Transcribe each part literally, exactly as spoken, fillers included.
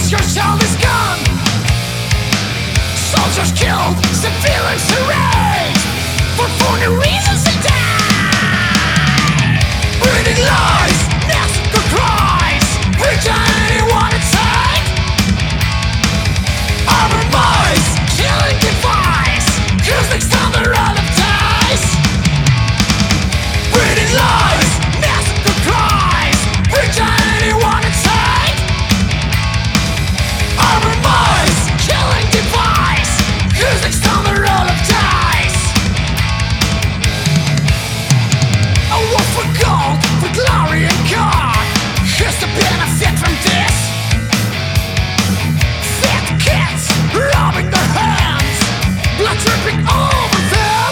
your child is gone. Soldiers killed, civilians erased. For foreign reasons they die. Breeding lies, massacre cries. Return anyone inside. Armor mice, killing device. Who's next on the roll of dice? Breeding lies, massacre cries. Return anyone inside. Armor mice, killing device. Who's next on the roll of dice? A war for gold, for glory and God. Who's to benefit from this? Fat cats rubbing their hands, blood dripping over them.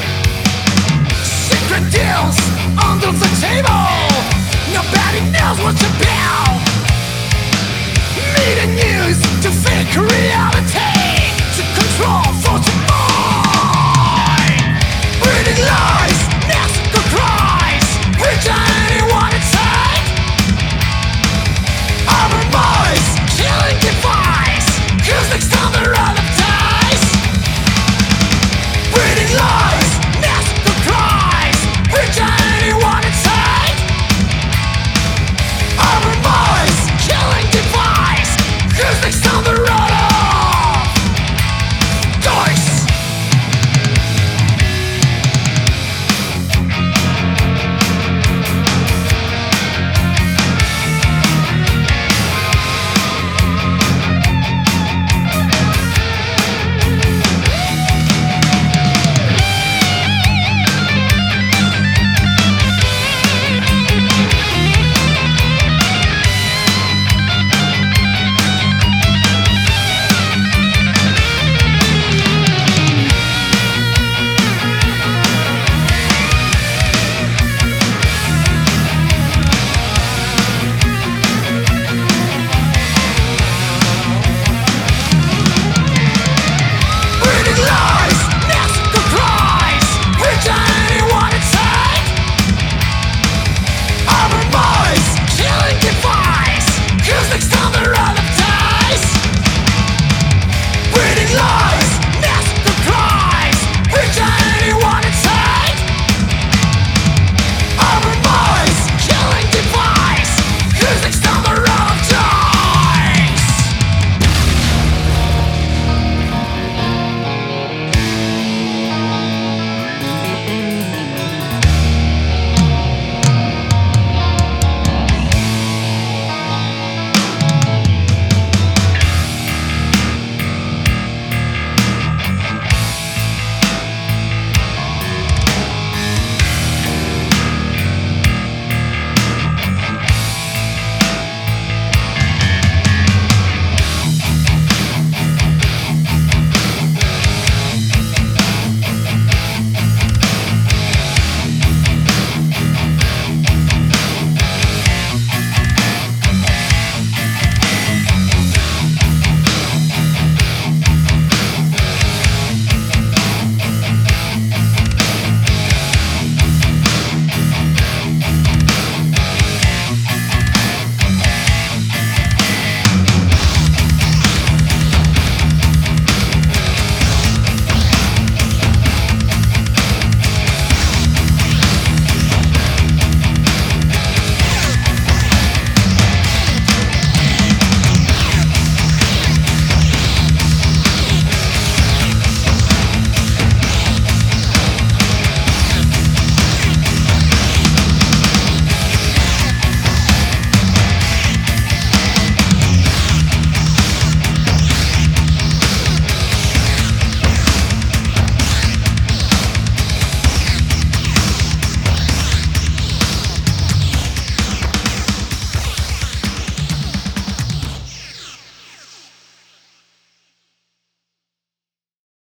Secret deals under the table. Nobody knows what's about. Media news to fake reality.